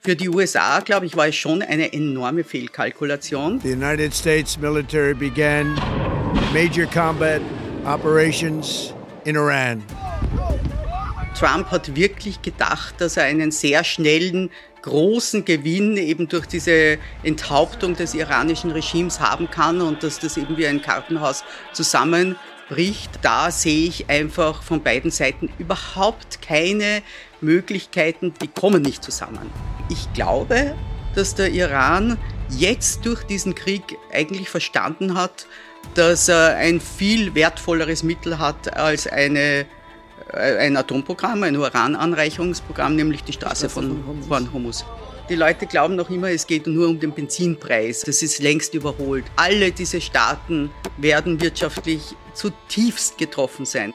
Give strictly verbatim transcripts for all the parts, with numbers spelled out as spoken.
Für die U S A, glaube ich, war es schon eine enorme Fehlkalkulation. The United States military began major combat operations in Iran. Trump hat wirklich gedacht, dass er einen sehr schnellen, großen Gewinn eben durch diese Enthauptung des iranischen Regimes haben kann und dass das eben wie ein Kartenhaus zusammenbricht. Da sehe ich einfach von beiden Seiten überhaupt keine Möglichkeiten, die kommen nicht zusammen. Ich glaube, dass der Iran jetzt durch diesen Krieg eigentlich verstanden hat, dass er ein viel wertvolleres Mittel hat als eine, ein Atomprogramm, ein Urananreicherungsprogramm, nämlich die Straße von, von Hormuz. Die Leute glauben noch immer, es geht nur um den Benzinpreis. Das ist längst überholt. Alle diese Staaten werden wirtschaftlich zutiefst getroffen sein.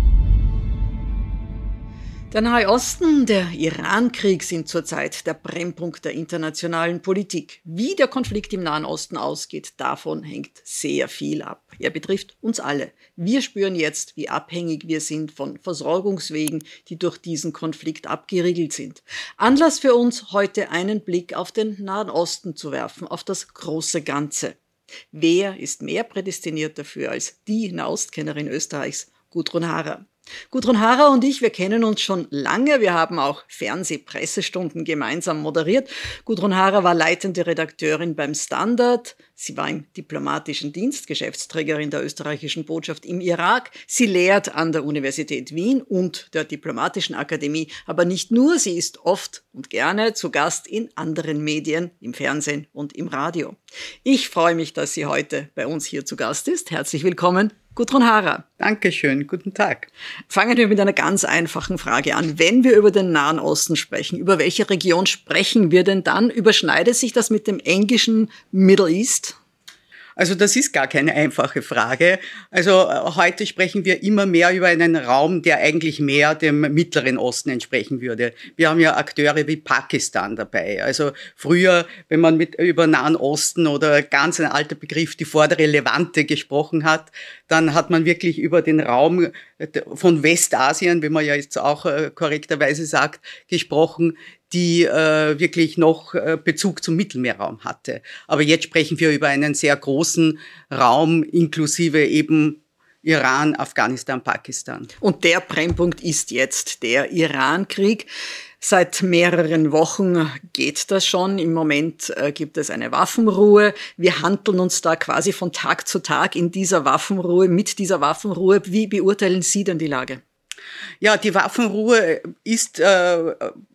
Der Nahe Osten, der Iran-Krieg sind zurzeit der Brennpunkt der internationalen Politik. Wie der Konflikt im Nahen Osten ausgeht, davon hängt sehr viel ab. Er betrifft uns alle. Wir spüren jetzt, wie abhängig wir sind von Versorgungswegen, die durch diesen Konflikt abgeriegelt sind. Anlass für uns, heute einen Blick auf den Nahen Osten zu werfen, auf das große Ganze. Wer ist mehr prädestiniert dafür als die Nahostkennerin Österreichs, Gudrun Harrer? Gudrun Harrer und ich, wir kennen uns schon lange. Wir haben auch Fernsehpressestunden gemeinsam moderiert. Gudrun Harrer war leitende Redakteurin beim Standard. Sie war im diplomatischen Dienst, Geschäftsträgerin der österreichischen Botschaft im Irak. Sie lehrt an der Universität Wien und der Diplomatischen Akademie. Aber nicht nur, sie ist oft und gerne zu Gast in anderen Medien, im Fernsehen und im Radio. Ich freue mich, dass sie heute bei uns hier zu Gast ist. Herzlich willkommen, Gudrun Harrer. Dankeschön, guten Tag. Fangen wir mit einer ganz einfachen Frage an. Wenn wir über den Nahen Osten sprechen, über welche Region sprechen wir denn dann? Überschneidet sich das mit dem englischen Middle East? Also das ist gar keine einfache Frage. Also heute sprechen wir immer mehr über einen Raum, der eigentlich mehr dem Mittleren Osten entsprechen würde. Wir haben ja Akteure wie Pakistan dabei. Also früher, wenn man mit über Nahen Osten oder ganz ein alter Begriff, die vordere Levante gesprochen hat, dann hat man wirklich über den Raum von Westasien, wie man ja jetzt auch korrekterweise sagt, gesprochen, die äh, wirklich noch äh, Bezug zum Mittelmeerraum hatte. Aber jetzt sprechen wir über einen sehr großen Raum, inklusive eben Iran, Afghanistan, Pakistan. Und der Brennpunkt ist jetzt der Iran-Krieg. Seit mehreren Wochen geht das schon. Im Moment äh, gibt es eine Waffenruhe. Wir handeln uns da quasi von Tag zu Tag in dieser Waffenruhe, mit dieser Waffenruhe. Wie beurteilen Sie denn die Lage? Ja, die Waffenruhe ist äh,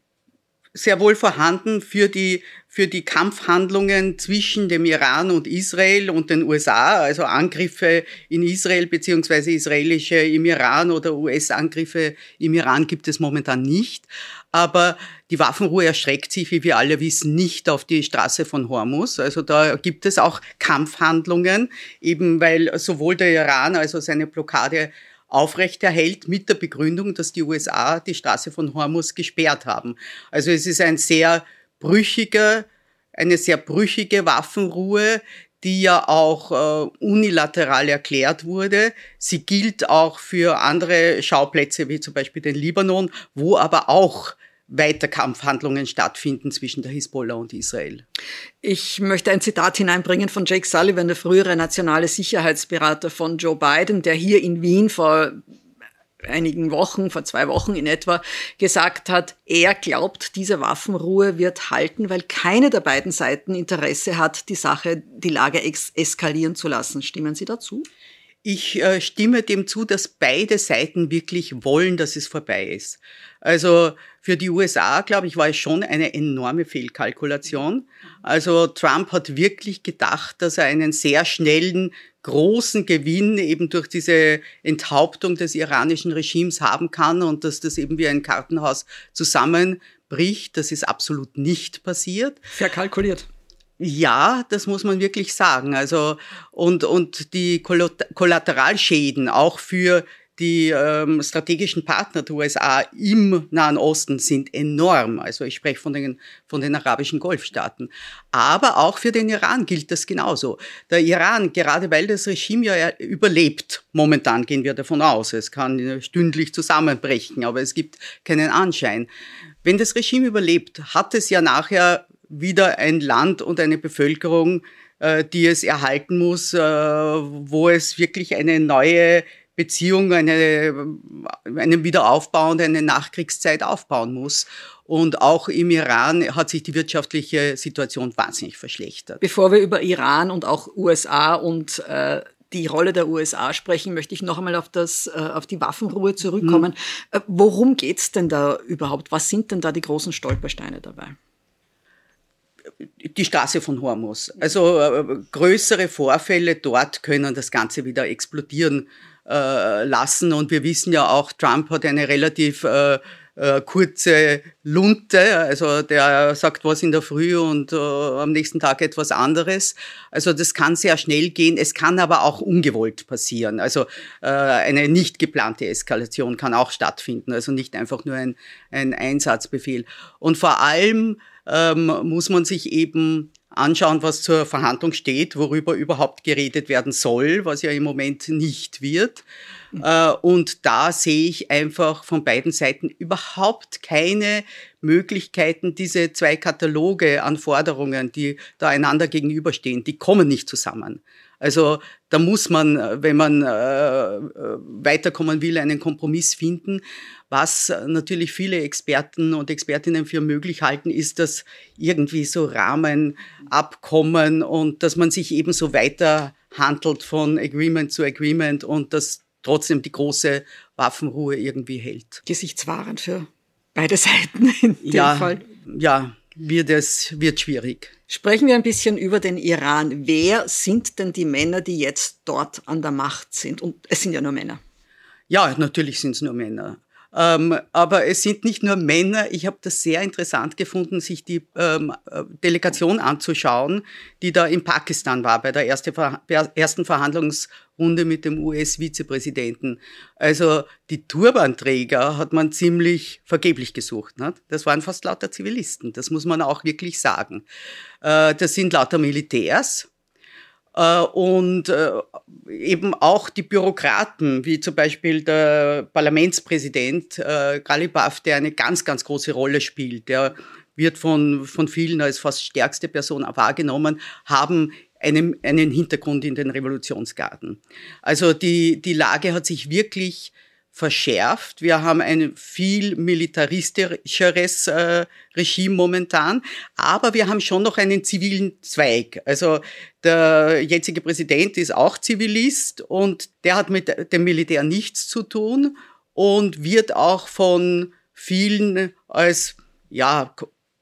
sehr wohl vorhanden für die für die Kampfhandlungen zwischen dem Iran und Israel und den U S A, also Angriffe in Israel beziehungsweise israelische im Iran oder U S-Angriffe im Iran gibt es momentan nicht. Aber die Waffenruhe erstreckt sich, wie wir alle wissen, nicht auf die Straße von Hormuz. Also da gibt es auch Kampfhandlungen, eben weil sowohl der Iran, also seine Blockade aufrechterhält mit der Begründung, dass die U S A die Straße von Hormuz gesperrt haben. Also es ist ein sehr brüchiger, eine sehr brüchige Waffenruhe, die ja auch äh, unilateral erklärt wurde. Sie gilt auch für andere Schauplätze, wie zum Beispiel den Libanon, wo aber auch weiter Kampfhandlungen stattfinden zwischen der Hisbollah und Israel. Ich möchte ein Zitat hineinbringen von Jake Sullivan, der frühere nationale Sicherheitsberater von Joe Biden, der hier in Wien vor einigen Wochen, vor zwei Wochen in etwa, gesagt hat, er glaubt, diese Waffenruhe wird halten, weil keine der beiden Seiten Interesse hat, die Sache, die Lage ex- eskalieren zu lassen. Stimmen Sie dazu? Ich äh, stimme dem zu, dass beide Seiten wirklich wollen, dass es vorbei ist. Also für die U S A, glaube ich, war es schon eine enorme Fehlkalkulation. Also Trump hat wirklich gedacht, dass er einen sehr schnellen, großen Gewinn eben durch diese Enthauptung des iranischen Regimes haben kann und dass das eben wie ein Kartenhaus zusammenbricht. Das ist absolut nicht passiert. Verkalkuliert. Ja, das muss man wirklich sagen. Also und und die Kollateralschäden auch für die ähm, strategischen Partner der U S A im Nahen Osten sind enorm. Also ich spreche von den, von den arabischen Golfstaaten. Aber auch für den Iran gilt das genauso. Der Iran, gerade weil das Regime ja überlebt, momentan gehen wir davon aus, es kann stündlich zusammenbrechen, aber es gibt keinen Anschein. Wenn das Regime überlebt, hat es ja nachher wieder ein Land und eine Bevölkerung, die es erhalten muss, wo es wirklich eine neue Beziehung, eine, einen Wiederaufbau und eine Nachkriegszeit aufbauen muss. Und auch im Iran hat sich die wirtschaftliche Situation wahnsinnig verschlechtert. Bevor wir über Iran und auch U S A und äh, die Rolle der U S A sprechen, möchte ich noch einmal auf, das, äh, auf die Waffenruhe zurückkommen. Mhm. Äh, worum geht's denn da überhaupt? Was sind denn da die großen Stolpersteine dabei? Die Straße von Hormuz. Also äh, größere Vorfälle dort können das Ganze wieder explodieren äh, lassen. Und wir wissen ja auch, Trump hat eine relativ äh, äh, kurze Lunte. Also der sagt was in der Früh und äh, am nächsten Tag etwas anderes. Also das kann sehr schnell gehen. Es kann aber auch ungewollt passieren. Also äh, eine nicht geplante Eskalation kann auch stattfinden. Also nicht einfach nur ein, ein Einsatzbefehl. Und vor allem Ähm, muss man sich eben anschauen, was zur Verhandlung steht, worüber überhaupt geredet werden soll, was ja im Moment nicht wird. Mhm. Äh, und da sehe ich einfach von beiden Seiten überhaupt keine Möglichkeiten, diese zwei Kataloge an Forderungen, die da einander gegenüberstehen, die kommen nicht zusammen. Also da muss man, wenn man äh, weiterkommen will, einen Kompromiss finden. Was natürlich viele Experten und Expertinnen für möglich halten, ist, dass irgendwie so Rahmenabkommen und dass man sich eben so weiter handelt von Agreement zu Agreement und dass trotzdem die große Waffenruhe irgendwie hält. Gesichtswahrend für beide Seiten in dem ja, Fall. Ja, wird es wird schwierig. Sprechen wir ein bisschen über den Iran. Wer sind denn die Männer, die jetzt dort an der Macht sind? Und es sind ja nur Männer. Ja, natürlich sind es nur Männer. Ähm, aber es sind nicht nur Männer. Ich habe das sehr interessant gefunden, sich die ähm, Delegation anzuschauen, die da in Pakistan war, bei der erste, ersten Verhandlungsrunde mit dem U S-Vizepräsidenten. Also die Turbanträger hat man ziemlich vergeblich gesucht. Ne? Das waren fast lauter Zivilisten, das muss man auch wirklich sagen. Äh, das sind lauter Militärs. Und eben auch die Bürokraten, wie zum Beispiel der Parlamentspräsident Ghalibaf, der eine ganz, ganz große Rolle spielt, der wird von, von vielen als fast stärkste Person wahrgenommen, haben einen, einen Hintergrund in den Revolutionsgarden. Also die, die Lage hat sich wirklich verschärft. Wir haben ein viel militaristischeres äh, Regime momentan, aber wir haben schon noch einen zivilen Zweig. Also der jetzige Präsident ist auch Zivilist und der hat mit dem Militär nichts zu tun und wird auch von vielen als ja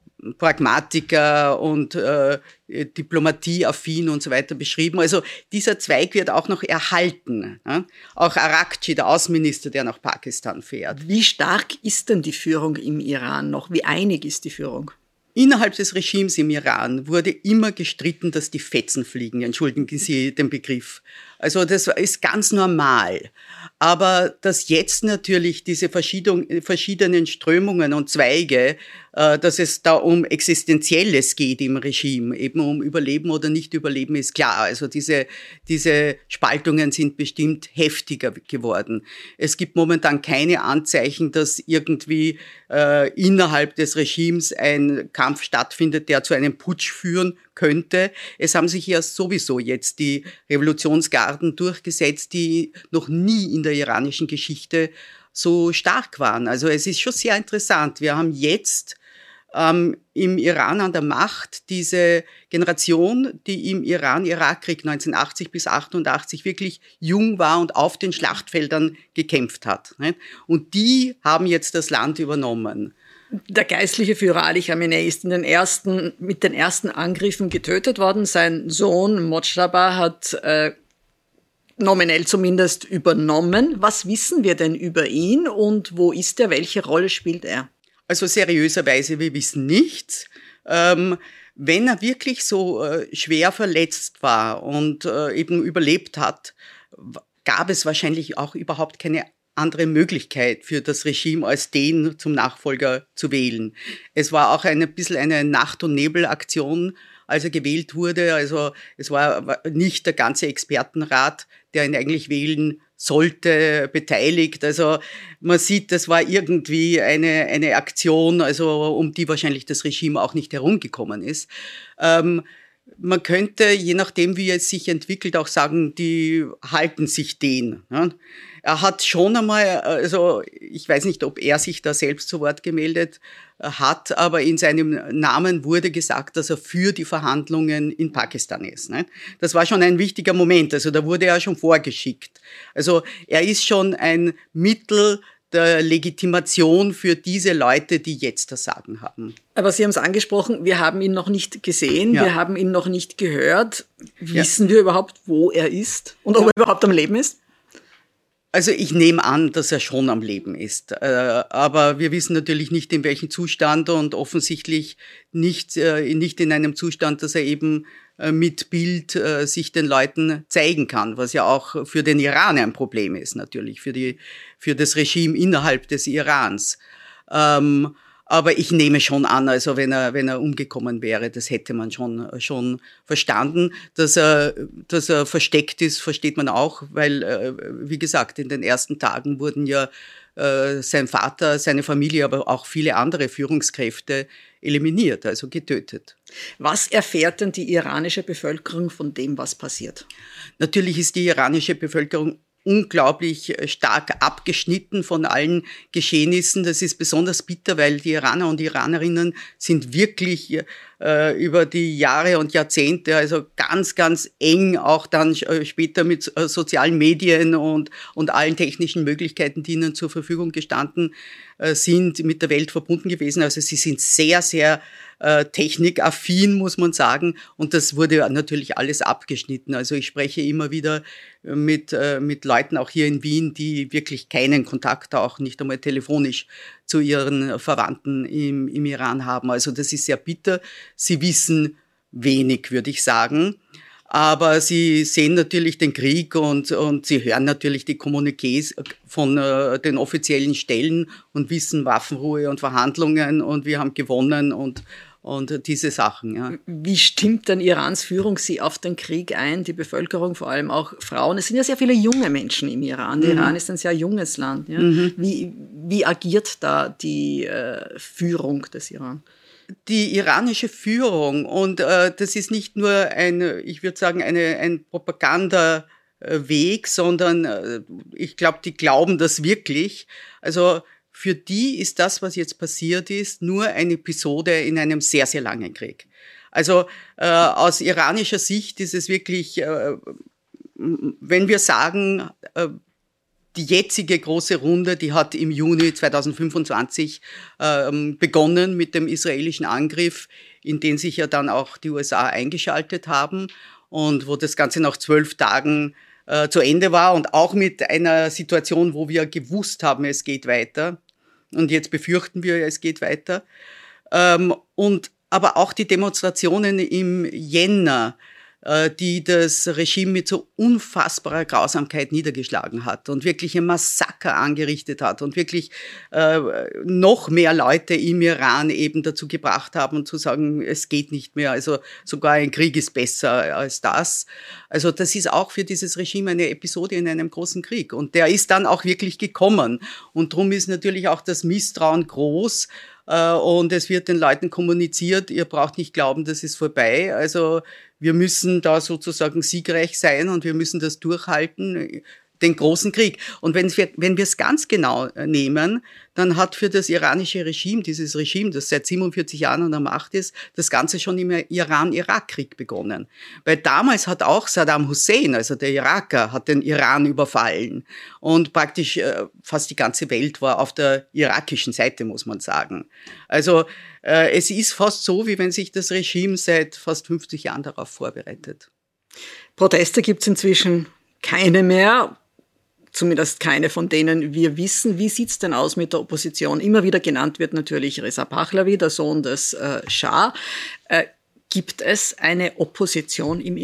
Pragmatiker und äh, Diplomatieaffin und so weiter beschrieben. Also dieser Zweig wird auch noch erhalten. Ja? Auch Arakchi, der Außenminister, der nach Pakistan fährt. Wie stark ist denn die Führung im Iran noch? Wie einig ist die Führung? Innerhalb des Regimes im Iran wurde immer gestritten, dass die Fetzen fliegen. Entschuldigen Sie den Begriff. Also das ist ganz normal. Aber dass jetzt natürlich diese verschiedenen Strömungen und Zweige, dass es da um Existenzielles geht im Regime, eben um Überleben oder nicht Überleben, ist klar. Also diese, diese Spaltungen sind bestimmt heftiger geworden. Es gibt momentan keine Anzeichen, dass irgendwie äh, innerhalb des Regimes ein Kampf stattfindet, der zu einem Putsch führen könnte. Es haben sich ja sowieso jetzt die Revolutionsgarden durchgesetzt, die noch nie in der iranischen Geschichte so stark waren. Also es ist schon sehr interessant. Wir haben jetzt ähm, im Iran an der Macht diese Generation, die im Iran-Irak-Krieg neunzehnhundertachtzig bis achtundachtzig wirklich jung war und auf den Schlachtfeldern gekämpft hat. Nicht? Und die haben jetzt das Land übernommen. Der geistliche Führer Ali Khamenei ist in den ersten, mit den ersten Angriffen getötet worden. Sein Sohn Mojtaba hat äh, nominell zumindest übernommen. Was wissen wir denn über ihn und wo ist er? Welche Rolle spielt er? Also seriöserweise, wir wissen nichts. Ähm, wenn er wirklich so äh, schwer verletzt war und äh, eben überlebt hat, gab es wahrscheinlich auch überhaupt keine andere Möglichkeit für das Regime, als den zum Nachfolger zu wählen. Es war auch ein bisschen eine Nacht- und Nebel-Aktion, als er gewählt wurde. Also es war nicht der ganze Expertenrat, der ihn eigentlich wählen sollte, beteiligt. Also man sieht, das war irgendwie eine, eine Aktion, also um die wahrscheinlich das Regime auch nicht herumgekommen ist. Ähm, man könnte, je nachdem, wie es sich entwickelt, auch sagen, die halten sich den. Ja. Er hat schon einmal, also ich weiß nicht, ob er sich da selbst zu Wort gemeldet hat, aber in seinem Namen wurde gesagt, dass er für die Verhandlungen in Pakistan ist. Ne? Das war schon ein wichtiger Moment, also da wurde er schon vorgeschickt. Also er ist schon ein Mittel der Legitimation für diese Leute, die jetzt das Sagen haben. Aber Sie haben es angesprochen, wir haben ihn noch nicht gesehen, ja. wir haben ihn noch nicht gehört. Wissen ja. wir überhaupt, wo er ist und ob er überhaupt am Leben ist? Also ich nehme an, dass er schon am Leben ist, aber wir wissen natürlich nicht, in welchem Zustand und offensichtlich nicht, nicht in einem Zustand, dass er eben mit Bild sich den Leuten zeigen kann, was ja auch für den Iran ein Problem ist natürlich, für die, für das Regime innerhalb des Irans. Ähm, aber ich nehme schon an, also wenn er, wenn er umgekommen wäre, das hätte man schon, schon verstanden. Dass er, dass er versteckt ist, versteht man auch, weil, wie gesagt, in den ersten Tagen wurden ja äh, sein Vater, seine Familie, aber auch viele andere Führungskräfte eliminiert, also getötet. Was erfährt denn die iranische Bevölkerung von dem, was passiert? Natürlich ist die iranische Bevölkerung unglaublich stark abgeschnitten von allen Geschehnissen. Das ist besonders bitter, weil die Iraner und Iranerinnen sind wirklich äh, über die Jahre und Jahrzehnte also ganz, ganz eng auch dann später mit äh, sozialen Medien und, und allen technischen Möglichkeiten, die ihnen zur Verfügung gestanden äh, sind, mit der Welt verbunden gewesen. Also sie sind sehr, sehr äh, technikaffin, muss man sagen. Und das wurde natürlich alles abgeschnitten. Also ich spreche immer wieder mit, äh, mit Leuten auch hier in Wien, die wirklich keinen Kontakt, auch nicht einmal telefonisch, zu ihren Verwandten im, im Iran haben. Also das ist sehr bitter. Sie wissen wenig, würde ich sagen. Aber sie sehen natürlich den Krieg und, und sie hören natürlich die Kommuniqués von äh, den offiziellen Stellen und wissen Waffenruhe und Verhandlungen und wir haben gewonnen und, und diese Sachen. Ja. Wie stimmt denn Irans Führung sie auf den Krieg ein, die Bevölkerung, vor allem auch Frauen? Es sind ja sehr viele junge Menschen im Iran. Der mhm. Iran ist ein sehr junges Land. Ja. Mhm. Wie, wie agiert da die äh, Führung des Iran? Die iranische Führung, und äh, das ist nicht nur ein, ich würde sagen, eine, ein Propagandaweg, sondern äh, ich glaube, die glauben das wirklich. Also für die ist das, was jetzt passiert ist, nur eine Episode in einem sehr, sehr langen Krieg. Also äh, aus iranischer Sicht ist es wirklich, äh, wenn wir sagen, äh, die jetzige große Runde, die hat im Juni zweitausendfünfundzwanzig ähm, begonnen mit dem israelischen Angriff, in den sich ja dann auch die U S A eingeschaltet haben und wo das Ganze nach zwölf Tagen äh, zu Ende war und auch mit einer Situation, wo wir gewusst haben, es geht weiter und jetzt befürchten wir, es geht weiter. Ähm, und aber auch die Demonstrationen im Jänner, die das Regime mit so unfassbarer Grausamkeit niedergeschlagen hat und wirklich ein Massaker angerichtet hat und wirklich äh, noch mehr Leute im Iran eben dazu gebracht haben, zu sagen, es geht nicht mehr, also sogar ein Krieg ist besser als das. Also das ist auch für dieses Regime eine Episode in einem großen Krieg und der ist dann auch wirklich gekommen und darum ist natürlich auch das Misstrauen groß. Und es wird den Leuten kommuniziert, ihr braucht nicht glauben, das ist vorbei. Also wir müssen da sozusagen siegreich sein und wir müssen das durchhalten, den großen Krieg. Und wenn wir, wenn wir es ganz genau nehmen, dann hat für das iranische Regime, dieses Regime, das seit siebenundvierzig Jahren an der Macht ist, das Ganze schon im Iran-Irak-Krieg begonnen. Weil damals hat auch Saddam Hussein, also der Iraker, hat den Iran überfallen. Und praktisch äh, fast die ganze Welt war auf der irakischen Seite, muss man sagen. Also äh, es ist fast so, wie wenn sich das Regime seit fast fünfzig Jahren darauf vorbereitet. Proteste gibt es inzwischen keine mehr. Zumindest keine von denen wir wissen. Wie sieht's denn aus mit der Opposition? Immer wieder genannt wird natürlich Reza Pahlavi, der Sohn des äh, Schah. Äh, gibt es eine Opposition im Iran?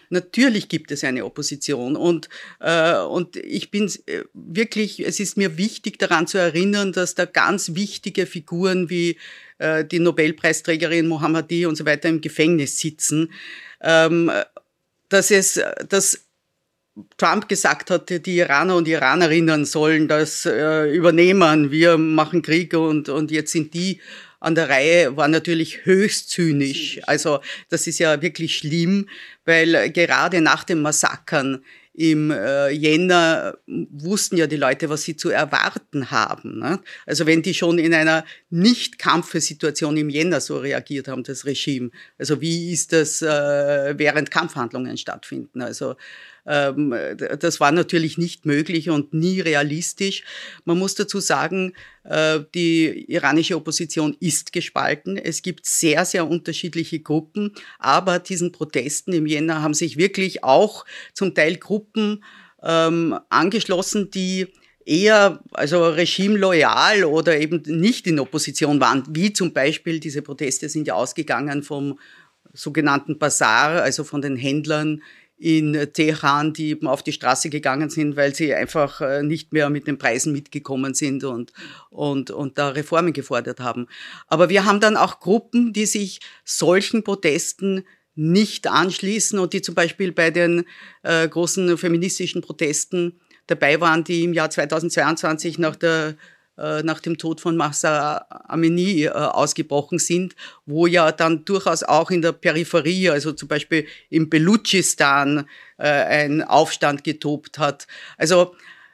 Natürlich gibt es eine Opposition und, äh, und ich bin wirklich, es ist mir wichtig daran zu erinnern, dass da ganz wichtige Figuren wie äh, die Nobelpreisträgerin Mohammadi und so weiter im Gefängnis sitzen, ähm, dass es, dass Trump gesagt hat, die Iraner und Iranerinnen sollen das äh, übernehmen, wir machen Krieg und, und jetzt sind die an der Reihe, war natürlich höchst zynisch. Also das ist ja wirklich schlimm, weil gerade nach den Massakern im äh, Jänner wussten ja die Leute, was sie zu erwarten haben. Ne? Also wenn die schon in einer Nicht-Kampfesituation im Jänner so reagiert haben, das Regime. Also wie ist das, äh, während Kampfhandlungen stattfinden? Also ähm, das war natürlich nicht möglich und nie realistisch. Man muss dazu sagen, äh, die iranische Opposition ist gespalten. Es gibt sehr, sehr unterschiedliche Gruppen, aber diesen Protesten im Jänner haben sich wirklich auch zum Teil Gruppen ähm, angeschlossen, die eher also regimeloyal oder eben nicht in Opposition waren, wie zum Beispiel diese Proteste sind ja ausgegangen vom sogenannten Basar, also von den Händlern in Teheran, die eben auf die Straße gegangen sind, weil sie einfach nicht mehr mit den Preisen mitgekommen sind und, und, und da Reformen gefordert haben. Aber wir haben dann auch Gruppen, die sich solchen Protesten nicht anschließen und die zum Beispiel bei den äh, großen feministischen Protesten dabei waren, die im Jahr zweitausendzweiundzwanzig nach der nach dem Tod von Mahsa Amini äh, ausgebrochen sind, wo ja dann durchaus auch in der Peripherie, also zum Beispiel im Belutschistan, äh, ein Aufstand getobt hat. Also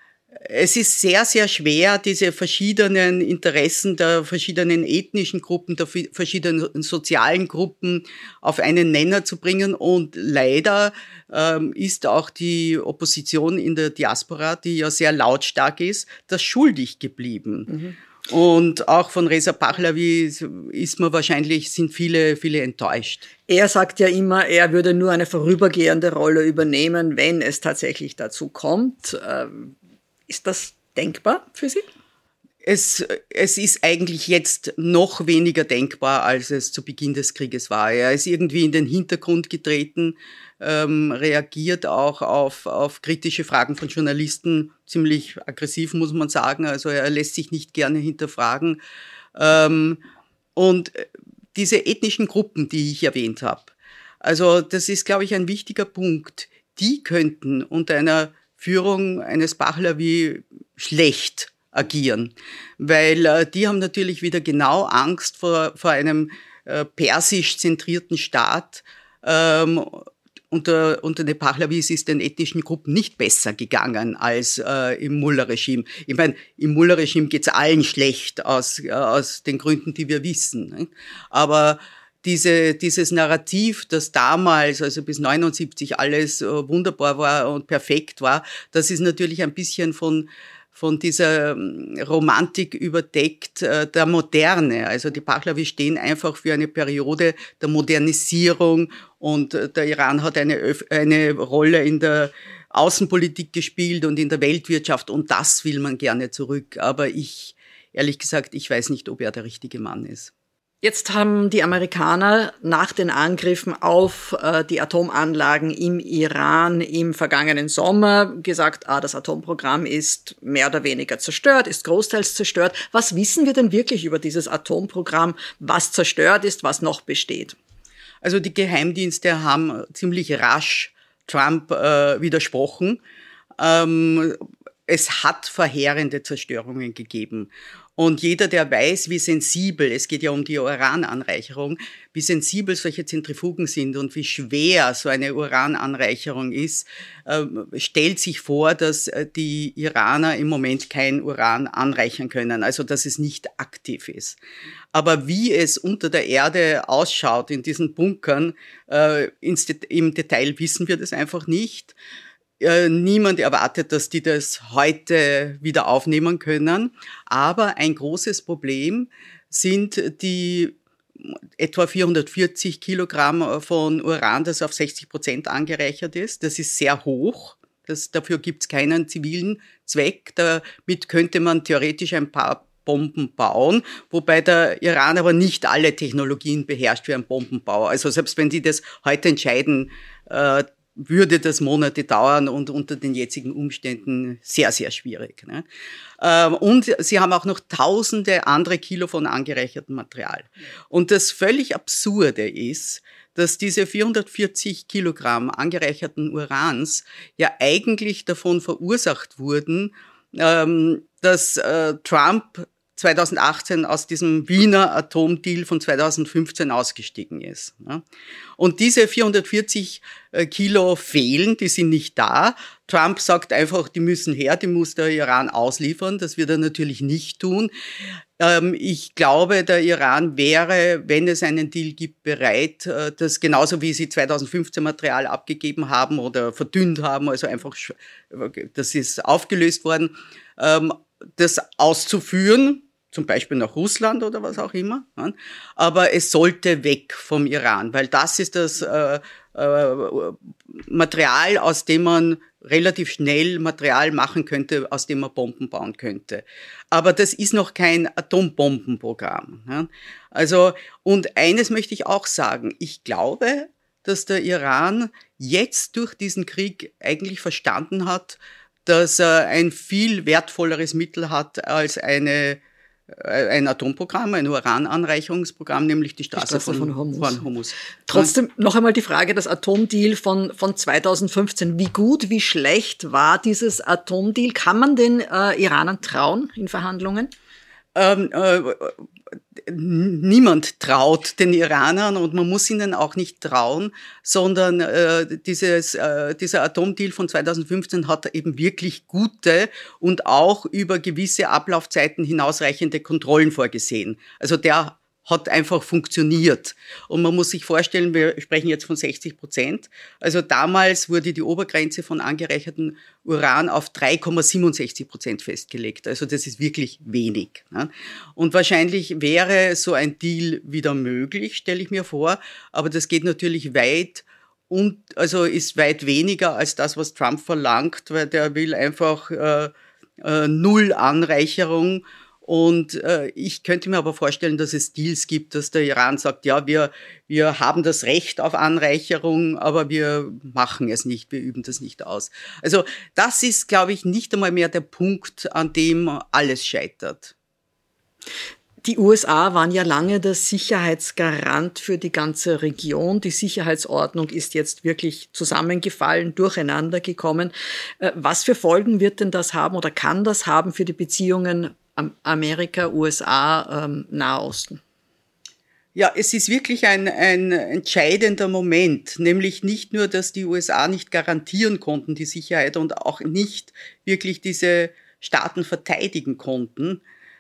es ist sehr, sehr schwer, diese verschiedenen Interessen der verschiedenen ethnischen Gruppen, der verschiedenen sozialen Gruppen auf einen Nenner zu bringen. Und leider ähm, ist auch die Opposition in der Diaspora, die ja sehr lautstark ist, das schuldig geblieben. Mhm. Und auch von Reza Pahlavi ist man wahrscheinlich, sind viele, viele enttäuscht. Er sagt ja immer, er würde nur eine vorübergehende Rolle übernehmen, wenn es tatsächlich dazu kommt. Ähm Ist das denkbar für Sie? Es, es ist eigentlich jetzt noch weniger denkbar, als es zu Beginn des Krieges war. Er ist irgendwie in den Hintergrund getreten, ähm, reagiert auch auf, auf kritische Fragen von Journalisten, ziemlich aggressiv, muss man sagen. Also er lässt sich nicht gerne hinterfragen. Ähm, und diese ethnischen Gruppen, die ich erwähnt habe, also das ist, glaube ich, ein wichtiger Punkt. Die könnten unter einer Führung eines Pahlavi schlecht agieren, weil äh, die haben natürlich wieder genau Angst vor, vor einem äh, persisch zentrierten Staat. Ähm, unter, unter den Pahlavis ist den ethnischen Gruppen nicht besser gegangen als äh, im Mullah-Regime. Ich meine, im Mullah-Regime geht's allen schlecht aus, äh, aus den Gründen, die wir wissen. Ne? Aber Diese, dieses Narrativ, das damals, also bis neunundsiebzig alles äh, wunderbar war und perfekt war, das ist natürlich ein bisschen von, von dieser Romantik überdeckt äh, der Moderne. Also die Pahlavis stehen einfach für eine Periode der Modernisierung und äh, der Iran hat eine, eine Rolle in der Außenpolitik gespielt und in der Weltwirtschaft und das will man gerne zurück. Aber ich, ehrlich gesagt, ich weiß nicht, ob er der richtige Mann ist. Jetzt haben die Amerikaner nach den Angriffen auf äh, die Atomanlagen im Iran im vergangenen Sommer gesagt, ah, das Atomprogramm ist mehr oder weniger zerstört, ist großteils zerstört. Was wissen wir denn wirklich über dieses Atomprogramm, was zerstört ist, was noch besteht? Also die Geheimdienste haben ziemlich rasch Trump äh, widersprochen. Ähm, es hat verheerende Zerstörungen gegeben. Und jeder, der weiß, wie sensibel, es geht ja um die Urananreicherung, wie sensibel solche Zentrifugen sind und wie schwer so eine Urananreicherung ist, äh, stellt sich vor, dass die Iraner im Moment kein Uran anreichern können, also dass es nicht aktiv ist. Aber wie es unter der Erde ausschaut in diesen Bunkern, äh, ins Det- im Detail wissen wir das einfach nicht. Niemand erwartet, dass die das heute wieder aufnehmen können. Aber ein großes Problem sind die etwa vierhundertvierzig Kilogramm von Uran, das auf sechzig Prozent angereichert ist. Das ist sehr hoch. Das, dafür gibt es keinen zivilen Zweck. Damit könnte man theoretisch ein paar Bomben bauen, wobei der Iran aber nicht alle Technologien beherrscht für einen Bombenbau. Also selbst wenn die das heute entscheiden, äh, würde das Monate dauern und unter den jetzigen Umständen sehr, sehr schwierig. Ne? Und sie haben auch noch tausende andere Kilo von angereichertem Material. Und das völlig Absurde ist, dass diese vierhundertvierzig Kilogramm angereicherten Urans ja eigentlich davon verursacht wurden, dass Trump zweitausendachtzehn aus diesem Wiener Atomdeal von zweitausendfünfzehn ausgestiegen ist. Und diese vierhundertvierzig Kilo fehlen, die sind nicht da. Trump sagt einfach, die müssen her, die muss der Iran ausliefern. Das wird er natürlich nicht tun. Ich glaube, der Iran wäre, wenn es einen Deal gibt, bereit, das genauso wie sie zweitausendfünfzehn Material abgegeben haben oder verdünnt haben, also einfach, das ist aufgelöst worden, das auszuführen, zum Beispiel nach Russland oder was auch immer. Aber es sollte weg vom Iran, weil das ist das äh, äh, Material, aus dem man relativ schnell Material machen könnte, aus dem man Bomben bauen könnte. Aber das ist noch kein Atombombenprogramm. Also, und eines möchte ich auch sagen. Ich glaube, dass der Iran jetzt durch diesen Krieg eigentlich verstanden hat, dass er ein viel wertvolleres Mittel hat als eine, ein Atomprogramm, ein Urananreicherungsprogramm, nämlich die Straße, die Straße von, von, Hormuz. von Hormuz. Trotzdem noch einmal die Frage, das Atomdeal von, von zweitausendfünfzehn. Wie gut, wie schlecht war dieses Atomdeal? Kann man den äh, Iranern trauen in Verhandlungen? Ähm, äh, niemand traut den Iranern und man muss ihnen auch nicht trauen, sondern äh, dieses, äh, dieser Atomdeal von zweitausendfünfzehn hat eben wirklich gute und auch über gewisse Ablaufzeiten hinausreichende Kontrollen vorgesehen. Also der hat einfach funktioniert. Und man muss sich vorstellen, wir sprechen jetzt von sechzig Prozent. Also damals wurde die Obergrenze von angereichertem Uran auf drei Komma siebenundsechzig Prozent festgelegt. Also das ist wirklich wenig. Und wahrscheinlich wäre so ein Deal wieder möglich, stelle ich mir vor. Aber das geht natürlich weit und also ist weit weniger als das, was Trump verlangt, weil der will einfach äh, äh, Null Anreicherung. Und äh, ich könnte mir aber vorstellen, dass es Deals gibt, dass der Iran sagt, ja, wir wir haben das Recht auf Anreicherung, aber wir machen es nicht, wir üben das nicht aus. Also das ist, glaube ich, nicht einmal mehr der Punkt, an dem alles scheitert. Die U S A waren ja lange der Sicherheitsgarant für die ganze Region. Die Sicherheitsordnung ist jetzt wirklich zusammengefallen, durcheinander gekommen. Was für Folgen wird denn das haben oder kann das haben für die Beziehungen Amerika, U S A, ähm, Nahosten? Ja, es ist wirklich ein, ein entscheidender Moment, nämlich nicht nur, dass die U S A nicht garantieren konnten, die Sicherheit, und auch nicht wirklich diese Staaten verteidigen konnten,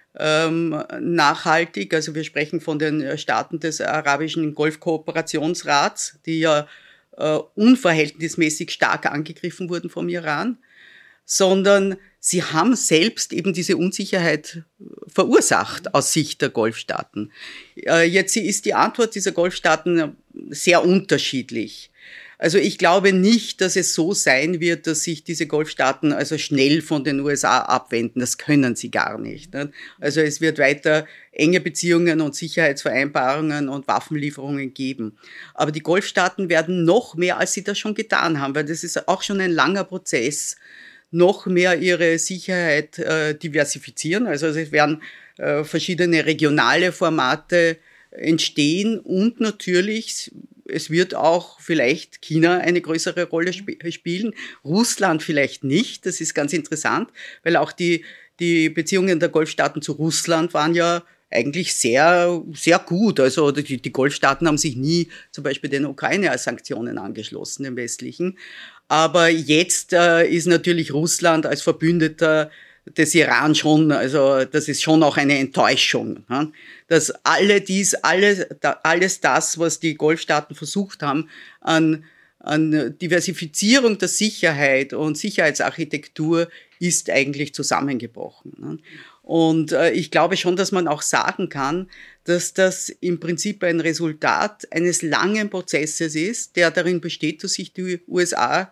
ähm, nachhaltig. Also wir sprechen von den Staaten des arabischen Golfkooperationsrats, die ja äh, unverhältnismäßig stark angegriffen wurden vom Iran, sondern sie haben selbst eben diese Unsicherheit verursacht aus Sicht der Golfstaaten. Jetzt ist die Antwort dieser Golfstaaten sehr unterschiedlich. Also ich glaube nicht, dass es so sein wird, dass sich diese Golfstaaten also schnell von den U S A abwenden. Das können sie gar nicht. Also es wird weiter enge Beziehungen und Sicherheitsvereinbarungen und Waffenlieferungen geben. Aber die Golfstaaten werden noch mehr, als sie das schon getan haben, weil das ist auch schon ein langer Prozess, noch mehr ihre Sicherheit äh, diversifizieren. Also es werden äh, verschiedene regionale Formate entstehen und natürlich, es wird auch vielleicht China eine größere Rolle sp- spielen, Russland vielleicht nicht. Das ist ganz interessant, weil auch die, die Beziehungen der Golfstaaten zu Russland waren ja eigentlich sehr, sehr gut. Also die, die Golfstaaten haben sich nie zum Beispiel den Ukraine-Sanktionen angeschlossen, den westlichen. Aber jetzt äh, ist natürlich Russland als Verbündeter des Iran schon, also das ist schon auch eine Enttäuschung, ja? Dass alle dies, alles, da, alles das, was die Golfstaaten versucht haben, an, an Diversifizierung der Sicherheit und Sicherheitsarchitektur, ist eigentlich zusammengebrochen. Ja? Und äh, ich glaube schon, dass man auch sagen kann, dass das im Prinzip ein Resultat eines langen Prozesses ist, der darin besteht, dass sich die U S A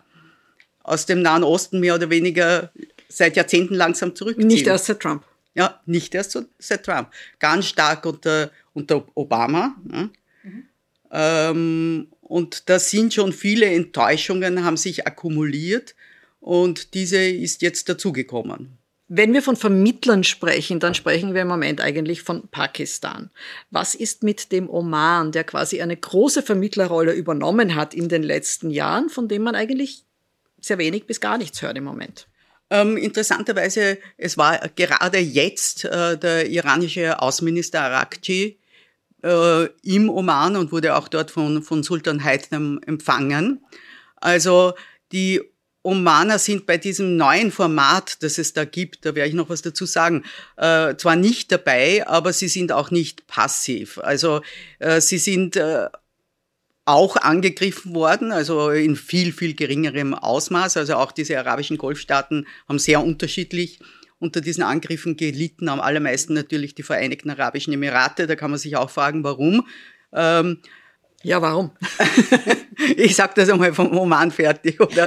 aus dem Nahen Osten mehr oder weniger seit Jahrzehnten langsam zurückziehen. Nicht erst seit Trump. Ja, nicht erst seit Trump. Ganz stark unter, unter Obama. Ja. Mhm. Ähm, Und da sind schon viele Enttäuschungen, haben sich akkumuliert und diese ist jetzt dazugekommen. Wenn wir von Vermittlern sprechen, dann sprechen wir im Moment eigentlich von Pakistan. Was ist mit dem Oman, der quasi eine große Vermittlerrolle übernommen hat in den letzten Jahren, von dem man eigentlich sehr wenig bis gar nichts hört im Moment? Ähm, interessanterweise, es war gerade jetzt äh, der iranische Außenminister Araghchi äh, im Oman und wurde auch dort von, von Sultan Haytham empfangen. Also die Omaner sind bei diesem neuen Format, das es da gibt, da werde ich noch was dazu sagen, äh, zwar nicht dabei, aber sie sind auch nicht passiv. Also äh, sie sind äh, auch angegriffen worden, also in viel, viel geringerem Ausmaß. Also auch diese arabischen Golfstaaten haben sehr unterschiedlich unter diesen Angriffen gelitten, am allermeisten natürlich die Vereinigten Arabischen Emirate. Da kann man sich auch fragen, warum. Ähm, Ja, warum? Ich sage das einmal vom Oman fertig, oder?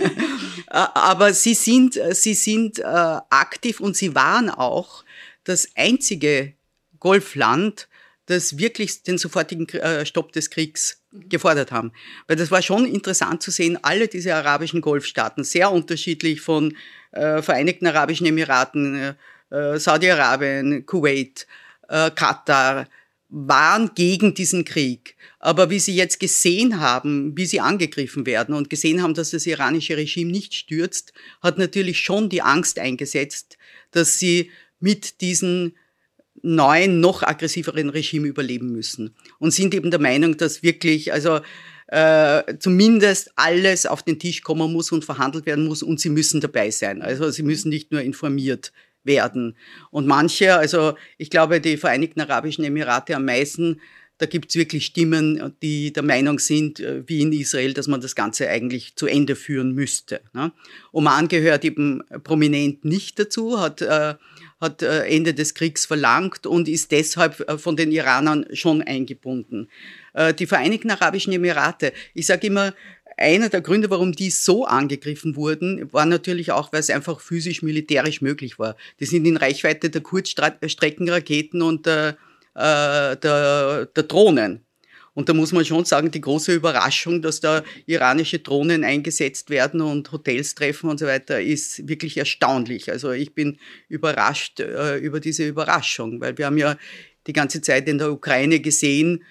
Aber sie sind, sie sind äh, aktiv und sie waren auch das einzige Golfland, das wirklich den sofortigen äh, Stopp des Kriegs gefordert haben. Weil das war schon interessant zu sehen, alle diese arabischen Golfstaaten, sehr unterschiedlich von äh, Vereinigten Arabischen Emiraten, äh, Saudi-Arabien, Kuwait, äh, Katar, waren gegen diesen Krieg. Aber wie sie jetzt gesehen haben, wie sie angegriffen werden und gesehen haben, dass das iranische Regime nicht stürzt, hat natürlich schon die Angst eingesetzt, dass sie mit diesen neuen, noch aggressiveren Regime überleben müssen. Und sind eben der Meinung, dass wirklich, also äh, zumindest alles auf den Tisch kommen muss und verhandelt werden muss und sie müssen dabei sein. Also sie müssen nicht nur informiert werden. Und manche, also ich glaube, die Vereinigten Arabischen Emirate am meisten, da gibt's wirklich Stimmen, die der Meinung sind, wie in Israel, dass man das Ganze eigentlich zu Ende führen müsste. Oman gehört eben prominent nicht dazu, hat, äh, hat Ende des Kriegs verlangt und ist deshalb von den Iranern schon eingebunden. Äh, die Vereinigten Arabischen Emirate, ich sage immer, einer der Gründe, warum die so angegriffen wurden, war natürlich auch, weil es einfach physisch-militärisch möglich war. Die sind in Reichweite der Kurzstreckenraketen und der, äh, der, der Drohnen. Und da muss man schon sagen, die große Überraschung, dass da iranische Drohnen eingesetzt werden und Hotels treffen und so weiter, ist wirklich erstaunlich. Also ich bin überrascht äh, über diese Überraschung, weil wir haben ja die ganze Zeit in der Ukraine gesehen,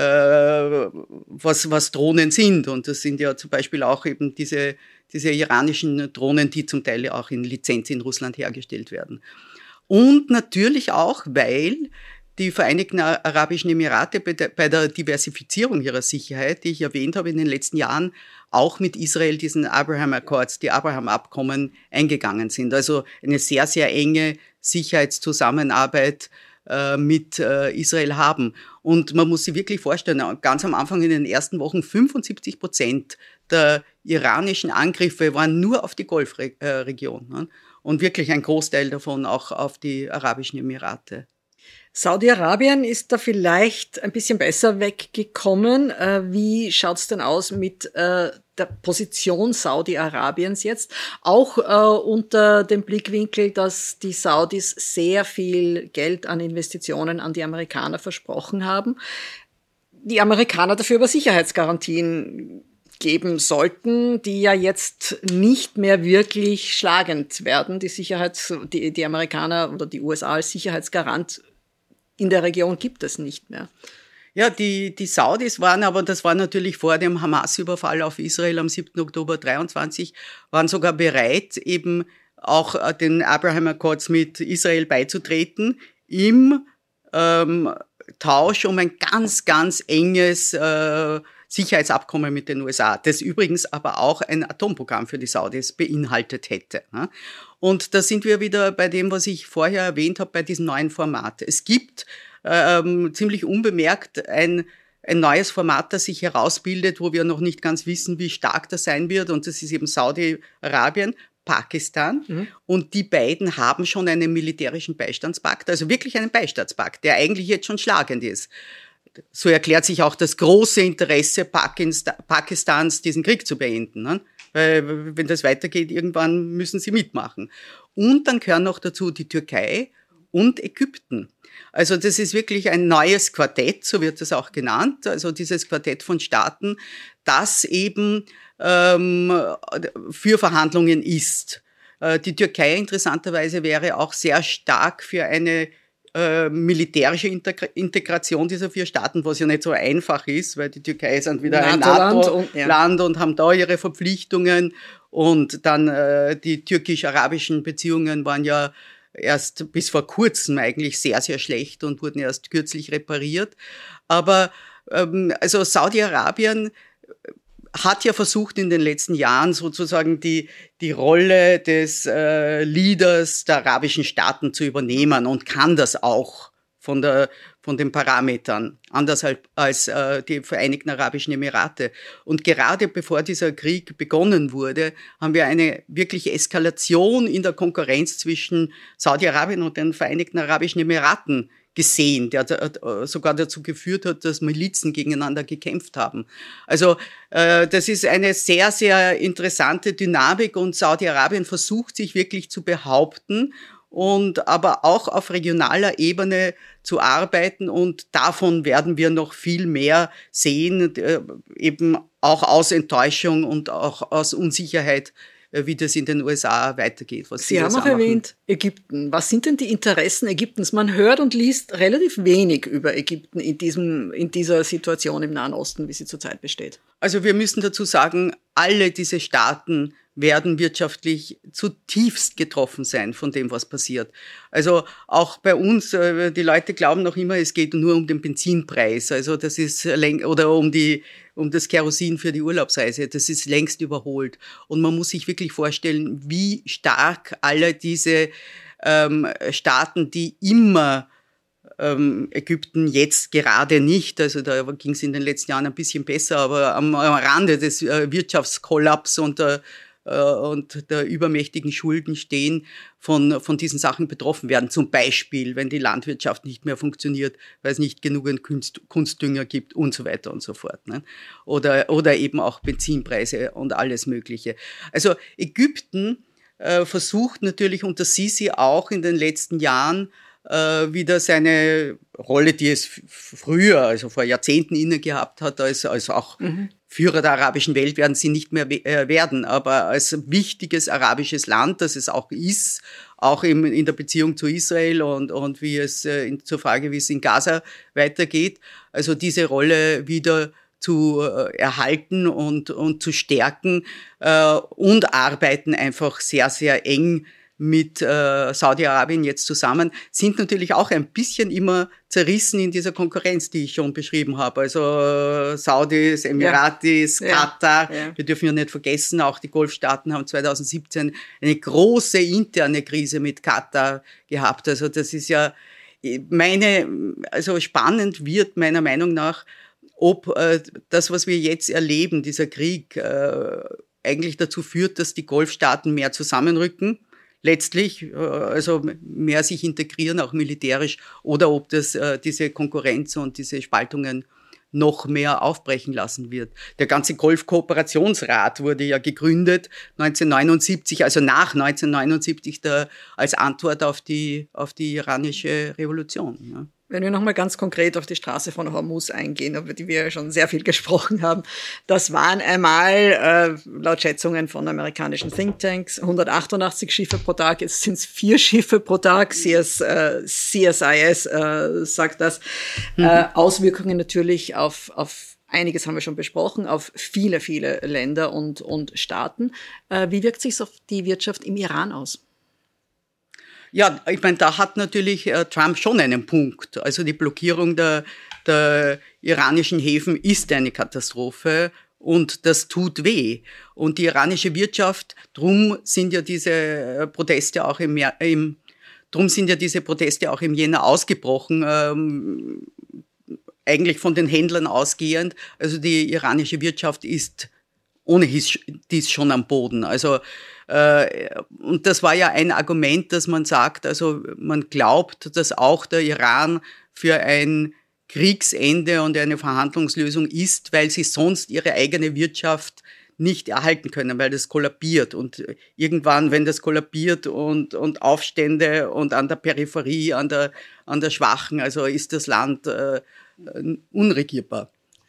was, was Drohnen sind. Und das sind ja zum Beispiel auch eben diese, diese iranischen Drohnen, die zum Teil auch in Lizenz in Russland hergestellt werden. Und natürlich auch, weil die Vereinigten Arabischen Emirate bei der, bei der Diversifizierung ihrer Sicherheit, die ich erwähnt habe in den letzten Jahren, auch mit Israel diesen Abraham Accords, die Abraham-Abkommen eingegangen sind. Also eine sehr, sehr enge Sicherheitszusammenarbeit mit Israel haben. Und man muss sich wirklich vorstellen, ganz am Anfang in den ersten Wochen fünfundsiebzig Prozent der iranischen Angriffe waren nur auf die Golfregion und wirklich ein Großteil davon auch auf die Arabischen Emirate. Saudi-Arabien ist da vielleicht ein bisschen besser weggekommen. Wie schaut's denn aus mit der Position Saudi-Arabiens jetzt? Auch unter dem Blickwinkel, dass die Saudis sehr viel Geld an Investitionen an die Amerikaner versprochen haben. Die Amerikaner dafür aber Sicherheitsgarantien geben sollten, die ja jetzt nicht mehr wirklich schlagend werden. Die Sicherheits, die, die Amerikaner oder die U S A als Sicherheitsgarant in der Region gibt es nicht mehr. Ja, die, die Saudis waren aber, das war natürlich vor dem Hamas-Überfall auf Israel am siebten Oktober dreiundzwanzig, waren sogar bereit, eben auch den Abraham Accords mit Israel beizutreten, im ähm, Tausch um ein ganz, ganz enges äh, Sicherheitsabkommen mit den U S A, das übrigens aber auch ein Atomprogramm für die Saudis beinhaltet hätte. Und da sind wir wieder bei dem, was ich vorher erwähnt habe, bei diesem neuen Format. Es gibt ähm, ziemlich unbemerkt ein, ein neues Format, das sich herausbildet, wo wir noch nicht ganz wissen, wie stark das sein wird. Und das ist eben Saudi-Arabien, Pakistan. Mhm. Und die beiden haben schon einen militärischen Beistandspakt, also wirklich einen Beistandspakt, der eigentlich jetzt schon schlagend ist. So erklärt sich auch das große Interesse Pakistans, diesen Krieg zu beenden. Ne? Weil wenn das weitergeht, irgendwann müssen sie mitmachen. Und dann gehören noch dazu die Türkei und Ägypten. Also das ist wirklich ein neues Quartett, so wird es auch genannt, also dieses Quartett von Staaten, das eben ähm, für Verhandlungen ist. Äh, die Türkei interessanterweise wäre auch sehr stark für eine äh, militärische Integra- Integration dieser vier Staaten, was ja nicht so einfach ist, weil die Türkei ist dann wieder ein NATO-Land und, ja. und haben da ihre Verpflichtungen und dann äh, die türkisch-arabischen Beziehungen waren ja erst bis vor kurzem eigentlich sehr, sehr schlecht und wurden erst kürzlich repariert. Aber ähm, also Saudi-Arabien hat ja versucht in den letzten Jahren sozusagen die, die Rolle des äh, Leaders der arabischen Staaten zu übernehmen und kann das auch von der, von den Parametern, anders als, als äh, die Vereinigten Arabischen Emirate. Und gerade bevor dieser Krieg begonnen wurde, haben wir eine wirkliche Eskalation in der Konkurrenz zwischen Saudi-Arabien und den Vereinigten Arabischen Emiraten gesehen, der sogar dazu geführt hat, dass Milizen gegeneinander gekämpft haben. Also äh, das ist eine sehr, sehr interessante Dynamik und Saudi-Arabien versucht sich wirklich zu behaupten und aber auch auf regionaler Ebene zu arbeiten und davon werden wir noch viel mehr sehen, äh, eben auch aus Enttäuschung und auch aus Unsicherheit, wie das in den U S A weitergeht. Was Sie haben auch erwähnt Ägypten. Was sind denn die Interessen Ägyptens? Man hört und liest relativ wenig über Ägypten in diesem, in dieser Situation im Nahen Osten, wie sie zurzeit besteht. Also wir müssen dazu sagen, alle diese Staaten werden wirtschaftlich zutiefst getroffen sein von dem, was passiert. Also auch bei uns, die Leute glauben noch immer, es geht nur um den Benzinpreis, also das ist oder um die um das Kerosin für die Urlaubsreise. Das ist längst überholt. Und man muss sich wirklich vorstellen, wie stark alle diese ähm, Staaten, die immer ähm, Ägypten jetzt gerade nicht, also da ging es in den letzten Jahren ein bisschen besser, aber am, am Rande des äh, Wirtschaftskollaps und der und der übermächtigen Schulden stehen, von, von diesen Sachen betroffen werden. Zum Beispiel, wenn die Landwirtschaft nicht mehr funktioniert, weil es nicht genügend Kunst, Kunstdünger gibt und so weiter und so fort. Ne? Oder, oder eben auch Benzinpreise und alles Mögliche. Also Ägypten äh, versucht natürlich unter Sisi auch in den letzten Jahren äh, wieder seine Rolle, die es f- früher, also vor Jahrzehnten inne gehabt hat, als, als auch mhm. Führer der arabischen Welt werden sie nicht mehr äh, werden, aber als wichtiges arabisches Land, das es auch ist, auch im, in der Beziehung zu Israel und, und wie es äh, in, zur Frage, wie es in Gaza weitergeht, also diese Rolle wieder zu äh, erhalten und, und zu stärken äh, und arbeiten einfach sehr, sehr eng mit äh, Saudi-Arabien jetzt zusammen, sind natürlich auch ein bisschen immer zerrissen in dieser Konkurrenz, die ich schon beschrieben habe. Also äh, Saudis, Emiratis, ja. Katar, ja. Wir dürfen ja nicht vergessen, auch die Golfstaaten haben zwanzig siebzehn eine große interne Krise mit Katar gehabt. Also das ist ja meine, also spannend wird meiner Meinung nach, ob äh, das, was wir jetzt erleben, dieser Krieg, äh, eigentlich dazu führt, dass die Golfstaaten mehr zusammenrücken, letztlich, also mehr sich integrieren, auch militärisch, oder ob das äh, diese Konkurrenz und diese Spaltungen noch mehr aufbrechen lassen wird. Der ganze Golfkooperationsrat wurde ja gegründet neunzehnhundertneunundsiebzig, also nach neunzehnhundertneunundsiebzig der, als Antwort auf die, auf die iranische Revolution. Ja. Wenn wir nochmal ganz konkret auf die Straße von Hormuz eingehen, über die wir ja schon sehr viel gesprochen haben, das waren einmal, äh, laut Schätzungen von amerikanischen Thinktanks, hundertachtundachtzig Schiffe pro Tag, jetzt sind es vier Schiffe pro Tag, C S, äh, C S I S äh, sagt das. Mhm. Äh, Auswirkungen natürlich auf, auf einiges haben wir schon besprochen, auf viele, viele Länder und, und Staaten. Äh, wie wirkt sich auf die Wirtschaft im Iran aus? Ja, ich meine, da hat natürlich äh, Trump schon einen Punkt. Also die Blockierung der, der iranischen Häfen ist eine Katastrophe und das tut weh. Und die iranische Wirtschaft, drum sind ja diese Proteste auch im, im drum sind ja diese Proteste auch im Jänner ausgebrochen, ähm, eigentlich von den Händlern ausgehend. Also die iranische Wirtschaft ist ohnehin dies schon am Boden. Also und das war ja ein Argument, dass man sagt, also man glaubt, dass auch der Iran für ein Kriegsende und eine Verhandlungslösung ist, weil sie sonst ihre eigene Wirtschaft nicht erhalten können, weil das kollabiert. Und irgendwann, wenn das kollabiert und, und Aufstände und an der Peripherie, an der, an der Schwachen, also ist das Land äh, unregierbar.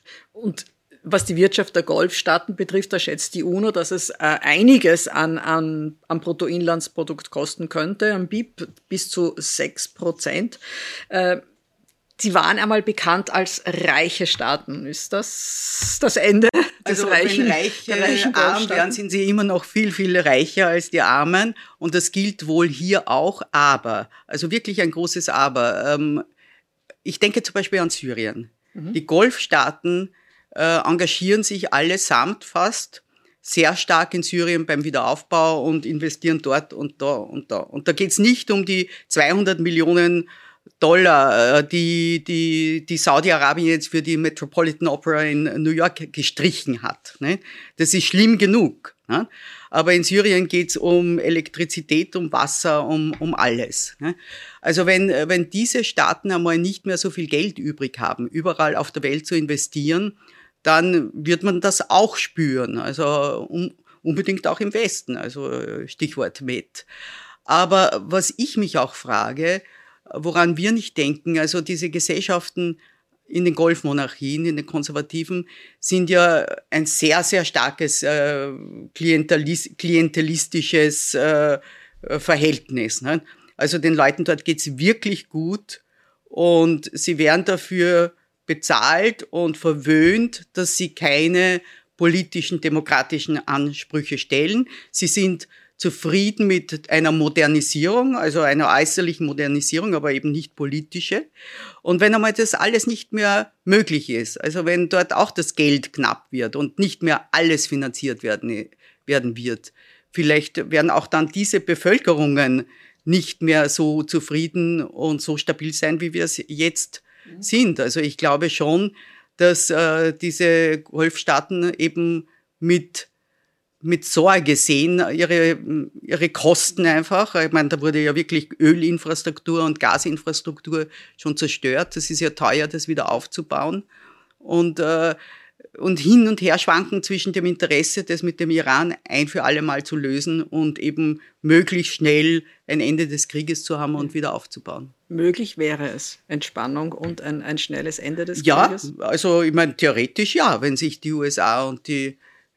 Und was die Wirtschaft der Golfstaaten betrifft, da schätzt die UNO, dass es äh, einiges an, an, an Bruttoinlandsprodukt kosten könnte, am B I P bis zu sechs Prozent. Äh, Sie waren einmal bekannt als reiche Staaten. Ist das das Ende des also reichen, wenn Reiche der reichen arm werden, sind sie immer noch viel, viel reicher als die Armen. Und das gilt wohl hier auch. Aber, also wirklich ein großes Aber. Ähm, ich denke zum Beispiel an Syrien. Mhm. Die Golfstaaten äh, engagieren sich allesamt fast sehr stark in Syrien beim Wiederaufbau und investieren dort und da und da. Und da geht es nicht um die zweihundert Millionen Dollar, die, die, die Saudi-Arabien jetzt für die Metropolitan Opera in New York gestrichen hat. Ne? Das ist schlimm genug. Ne? Aber in Syrien geht's um Elektrizität, um Wasser, um, um alles. Ne? Also wenn, wenn diese Staaten einmal nicht mehr so viel Geld übrig haben, überall auf der Welt zu investieren, dann wird man das auch spüren. Also um, unbedingt auch im Westen, also Stichwort Med. Aber was ich mich auch frage, woran wir nicht denken, also diese Gesellschaften in den Golfmonarchien, in den Konservativen, sind ja ein sehr, sehr starkes äh, klientelis- klientelistisches äh, Verhältnis. Ne? Also den Leuten dort geht's wirklich gut und sie werden dafür bezahlt und verwöhnt, dass sie keine politischen, demokratischen Ansprüche stellen. Sie sind zufrieden mit einer Modernisierung, also einer äußerlichen Modernisierung, aber eben nicht politische. Und wenn einmal das alles nicht mehr möglich ist, also wenn dort auch das Geld knapp wird und nicht mehr alles finanziert werden, werden wird, vielleicht werden auch dann diese Bevölkerungen nicht mehr so zufrieden und so stabil sein, wie wir es jetzt mhm. sind. Also ich glaube schon, dass äh, diese Golfstaaten eben mit mit Sorge sehen, ihre, ihre Kosten einfach. Ich meine, da wurde ja wirklich Ölinfrastruktur und Gasinfrastruktur schon zerstört. Das ist ja teuer, das wieder aufzubauen. Und, äh, und hin und her schwanken zwischen dem Interesse, das mit dem Iran ein für alle Mal zu lösen und eben möglichst schnell ein Ende des Krieges zu haben und wieder aufzubauen. Möglich wäre es, Entspannung und ein, ein schnelles Ende des ja, Krieges? Ja, also ich meine, theoretisch ja, wenn sich die U S A und die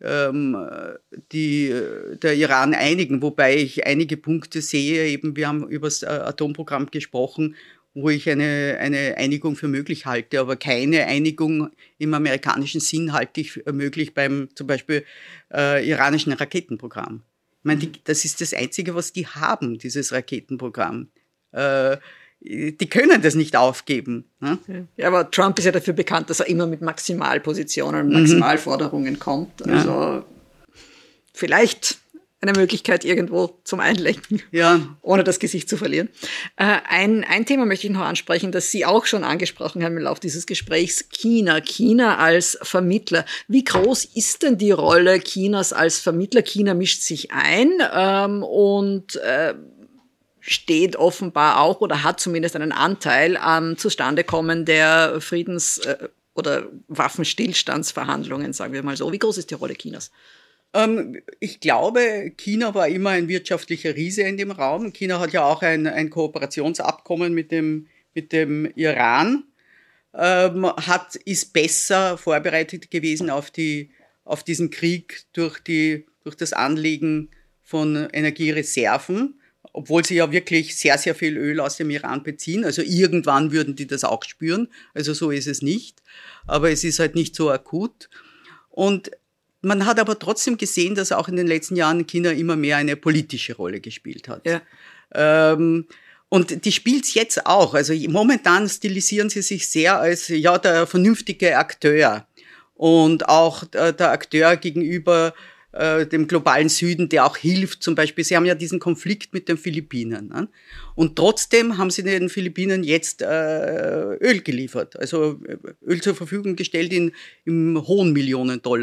die der Iran einigen, wobei ich einige Punkte sehe, eben wir haben über das Atomprogramm gesprochen, wo ich eine, eine Einigung für möglich halte, aber keine Einigung im amerikanischen Sinn halte ich für möglich beim zum Beispiel äh, iranischen Raketenprogramm. Ich meine, die, das ist das Einzige, was die haben, dieses Raketenprogramm. Äh, Die können das nicht aufgeben. Ne? Ja, aber Trump ist ja dafür bekannt, dass er immer mit Maximalpositionen und Maximalforderungen mhm. kommt. Also ja. vielleicht eine Möglichkeit irgendwo zum Einlenken, ja. ohne das Gesicht zu verlieren. Äh, ein, ein Thema möchte ich noch ansprechen, das Sie auch schon angesprochen haben im Laufe dieses Gesprächs, China. China als Vermittler. Wie groß ist denn die Rolle Chinas als Vermittler? China mischt sich ein ähm, und äh, steht offenbar auch oder hat zumindest einen Anteil am Zustandekommen der Friedens- äh, oder Waffenstillstandsverhandlungen, sagen wir mal so. Wie groß ist die Rolle Chinas? Ähm, ich glaube, China war immer ein wirtschaftlicher Riese in dem Raum. China hat ja auch ein, ein Kooperationsabkommen mit dem, mit dem Iran, ähm, hat, ist besser vorbereitet gewesen auf, die, auf diesen Krieg durch, die, durch das Anlegen von Energiereserven, obwohl sie ja wirklich sehr, sehr viel Öl aus dem Iran beziehen. Also irgendwann würden die das auch spüren. Also so ist es nicht. Aber es ist halt nicht so akut. Und man hat aber trotzdem gesehen, dass auch in den letzten Jahren China immer mehr eine politische Rolle gespielt hat. Ja. Ähm, und die spielt's jetzt auch. Also momentan stilisieren sie sich sehr als ja der vernünftige Akteur. Und auch äh, der Akteur gegenüber dem globalen Süden, der auch hilft. Zum Beispiel, sie haben ja diesen Konflikt mit den Philippinen. Ne? Und trotzdem haben sie den Philippinen jetzt äh, Öl geliefert, also Öl zur Verfügung gestellt in, im hohen Millionen-Dollar-Bereich.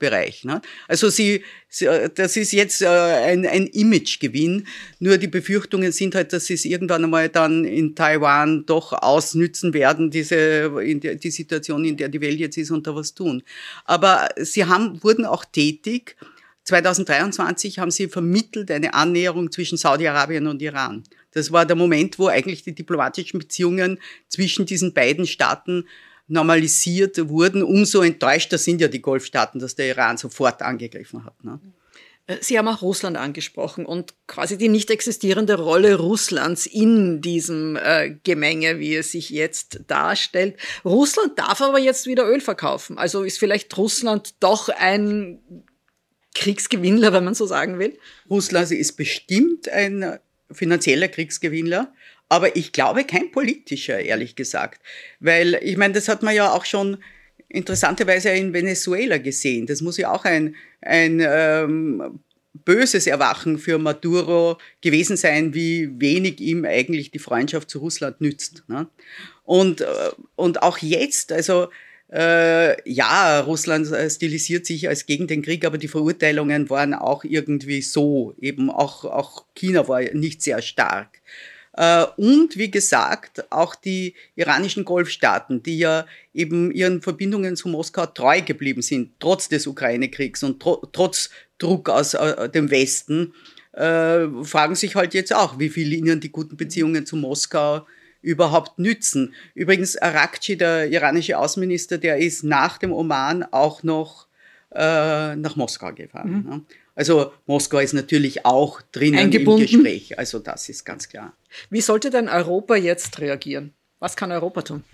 Luftbereich. Ne? Also sie, sie, das ist jetzt äh, ein, ein Imagegewinn. Nur die Befürchtungen sind halt, dass sie es irgendwann einmal dann in Taiwan doch ausnützen werden, diese in der, die Situation, in der die Welt jetzt ist, und da was tun. Aber sie haben, wurden auch tätig. zweitausenddreiundzwanzig haben sie vermittelt eine Annäherung zwischen Saudi-Arabien und Iran. Das war der Moment, wo eigentlich die diplomatischen Beziehungen zwischen diesen beiden Staaten normalisiert wurden. Umso enttäuschter sind ja die Golfstaaten, dass der Iran sofort angegriffen hat. Ne? Sie haben auch Russland angesprochen und quasi die nicht existierende Rolle Russlands in diesem äh, Gemenge, wie es sich jetzt darstellt. Russland darf aber jetzt wieder Öl verkaufen. Also ist vielleicht Russland doch ein Kriegsgewinnler, wenn man so sagen will? Russland ist bestimmt ein finanzieller Kriegsgewinnler, aber ich glaube kein politischer, ehrlich gesagt. Weil, ich meine, das hat man ja auch schon interessanterweise in Venezuela gesehen. Das muss ja auch ein, ein ähm, böses Erwachen für Maduro gewesen sein, wie wenig ihm eigentlich die Freundschaft zu Russland nützt. Ne? Und, und auch jetzt, also Äh, ja, Russland stilisiert sich als gegen den Krieg, aber die Verurteilungen waren auch irgendwie so, eben auch, auch China war nicht sehr stark. Äh, und wie gesagt, auch die iranischen Golfstaaten, die ja eben ihren Verbindungen zu Moskau treu geblieben sind, trotz des Ukraine-Kriegs und tro- trotz Druck aus äh, dem Westen, äh, fragen sich halt jetzt auch, wie viel ihnen die guten Beziehungen zu Moskau überhaupt nützen. Übrigens, Araghchi, der iranische Außenminister, der ist nach dem Oman auch noch äh, nach Moskau gefahren. Mhm. Ne? Also Moskau ist natürlich auch drinnen im Gespräch. Also das ist ganz klar. Wie sollte denn Europa jetzt reagieren? Was kann Europa tun?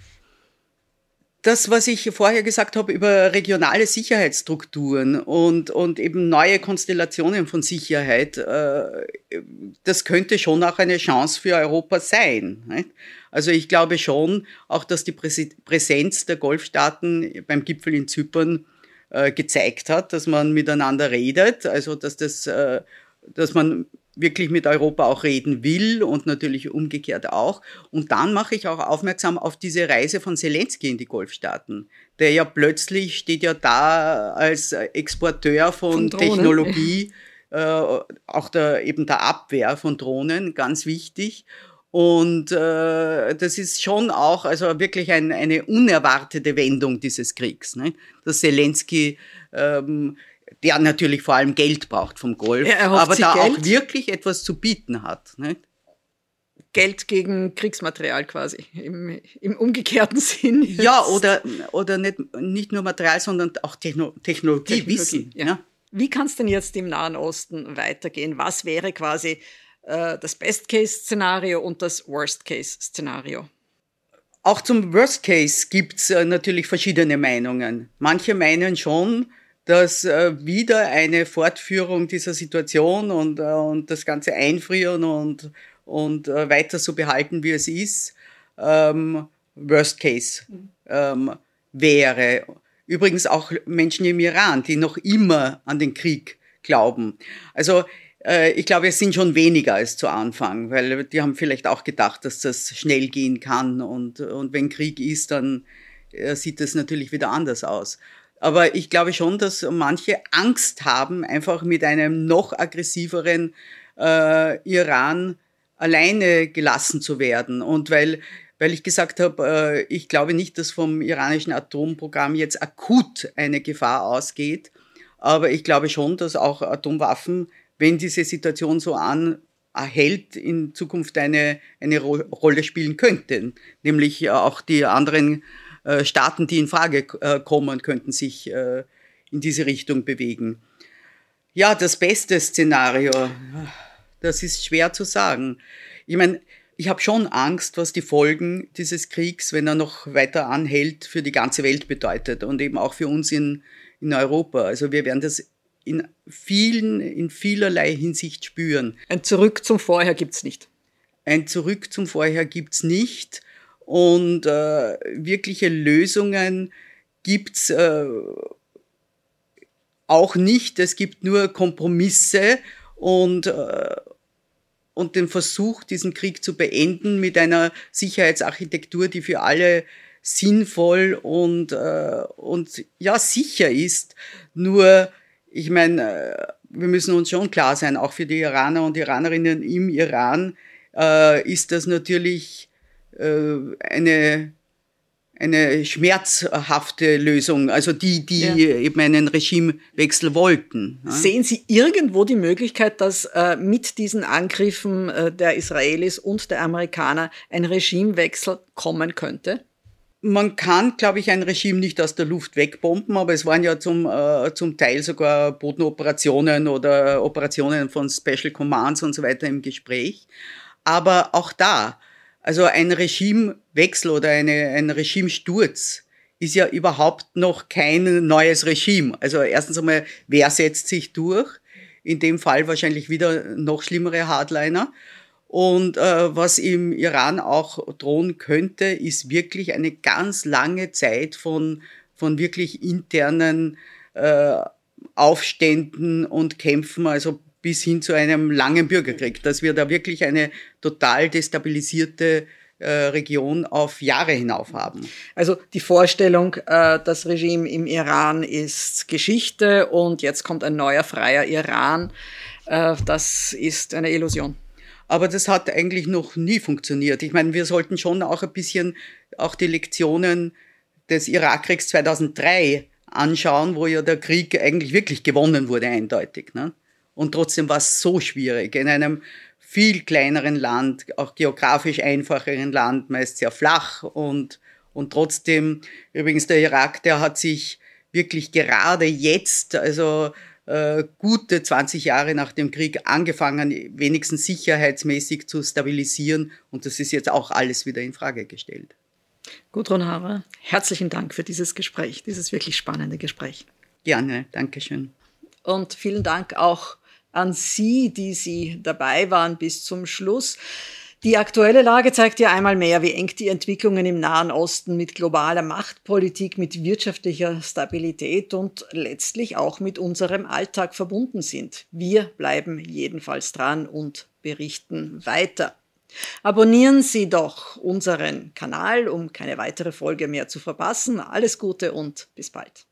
Das, was ich vorher gesagt habe über regionale Sicherheitsstrukturen und, und eben neue Konstellationen von Sicherheit, äh, das könnte schon auch eine Chance für Europa sein. Nicht? Also ich glaube schon, auch dass die Präsenz der Golfstaaten beim Gipfel in Zypern äh, gezeigt hat, dass man miteinander redet, also dass das, äh, dass man wirklich mit Europa auch reden will und natürlich umgekehrt auch. Und dann mache ich auch aufmerksam auf diese Reise von Zelensky in die Golfstaaten, der ja plötzlich steht ja da als Exporteur von, von Technologie, äh, auch der, eben der Abwehr von Drohnen, ganz wichtig. Und äh, das ist schon auch also wirklich ein, eine unerwartete Wendung dieses Kriegs, ne? Dass Zelensky ähm, der natürlich vor allem Geld braucht vom Golf, aber da Geld? auch wirklich etwas zu bieten hat. Nicht? Geld gegen Kriegsmaterial quasi, im, im umgekehrten Sinn. Ja, oder, oder nicht, nicht nur Material, sondern auch Techno- Technologie, Technologie, Wissen. Ja. Ja. Wie kann es denn jetzt im Nahen Osten weitergehen? Was wäre quasi äh, das Best-Case-Szenario und das Worst-Case-Szenario? Auch zum Worst-Case gibt es äh, natürlich verschiedene Meinungen. Manche meinen schon, dass äh, wieder eine Fortführung dieser Situation und, äh, und das Ganze einfrieren und, und äh, weiter so behalten, wie es ist, ähm, Worst Case ähm, wäre. Übrigens auch Menschen im Iran, die noch immer an den Krieg glauben. Also äh, ich glaube, es sind schon weniger als zu Anfang, weil die haben vielleicht auch gedacht, dass das schnell gehen kann und, und wenn Krieg ist, dann äh, sieht das natürlich wieder anders aus. Aber ich glaube schon, dass manche Angst haben, einfach mit einem noch aggressiveren äh, Iran alleine gelassen zu werden. Und weil, weil ich gesagt habe, äh, ich glaube nicht, dass vom iranischen Atomprogramm jetzt akut eine Gefahr ausgeht. Aber ich glaube schon, dass auch Atomwaffen, wenn diese Situation so anhält, in Zukunft eine, eine Ro- Rolle spielen könnten. Nämlich auch die anderen Staaten, die in Frage kommen, könnten sich in diese Richtung bewegen. Ja, das beste Szenario, das ist schwer zu sagen. Ich meine, ich habe schon Angst, was die Folgen dieses Kriegs, wenn er noch weiter anhält, für die ganze Welt bedeutet und eben auch für uns in, in Europa. Also wir werden das in vielen, in vielerlei Hinsicht spüren. Ein Zurück zum Vorher gibt's nicht. Ein Zurück zum Vorher gibt's nicht. Und äh, wirkliche Lösungen gibt's äh, auch nicht. Es gibt nur Kompromisse und, äh, und den Versuch, diesen Krieg zu beenden mit einer Sicherheitsarchitektur, die für alle sinnvoll und, äh, und ja, sicher ist. Nur, ich meine, wir müssen uns schon klar sein, auch für die Iraner und Iranerinnen im Iran äh, ist das natürlich äh, eine, eine schmerzhafte Lösung, also die, die ja. eben einen Regimewechsel wollten. Ja. Sehen Sie irgendwo die Möglichkeit, dass äh, mit diesen Angriffen äh, der Israelis und der Amerikaner ein Regimewechsel kommen könnte? Man kann, glaube ich, ein Regime nicht aus der Luft wegbomben, aber es waren ja zum, äh, zum Teil sogar Bodenoperationen oder Operationen von Special Commands und so weiter im Gespräch. Aber auch da, also ein Regimewechsel oder eine, ein Regimesturz ist ja überhaupt noch kein neues Regime. Also erstens einmal, wer setzt sich durch? In dem Fall wahrscheinlich wieder noch schlimmere Hardliner. Und äh, was im Iran auch drohen könnte, ist wirklich eine ganz lange Zeit von, von wirklich internen äh, Aufständen und Kämpfen, also bis hin zu einem langen Bürgerkrieg, dass wir da wirklich eine total destabilisierte äh, Region auf Jahre hinauf haben. Also die Vorstellung, äh, das Regime im Iran ist Geschichte und jetzt kommt ein neuer, freier Iran, äh, das ist eine Illusion. Aber das hat eigentlich noch nie funktioniert. Ich meine, wir sollten schon auch ein bisschen auch die Lektionen des Irakkriegs zweitausenddrei anschauen, wo ja der Krieg eigentlich wirklich gewonnen wurde, eindeutig. Ne? Und trotzdem war es so schwierig, in einem viel kleineren Land, auch geografisch einfacheren Land, meist sehr flach. Und, und trotzdem, übrigens der Irak, der hat sich wirklich gerade jetzt, also äh, gute zwanzig Jahre nach dem Krieg angefangen, wenigstens sicherheitsmäßig zu stabilisieren. Und das ist jetzt auch alles wieder in Frage gestellt. Gudrun Harrer, herzlichen Dank für dieses Gespräch, dieses wirklich spannende Gespräch. Gerne, danke schön. Und vielen Dank auch an Sie, die Sie dabei waren bis zum Schluss. Die aktuelle Lage zeigt ja einmal mehr, wie eng die Entwicklungen im Nahen Osten mit globaler Machtpolitik, mit wirtschaftlicher Stabilität und letztlich auch mit unserem Alltag verbunden sind. Wir bleiben jedenfalls dran und berichten weiter. Abonnieren Sie doch unseren Kanal, um keine weitere Folge mehr zu verpassen. Alles Gute und bis bald.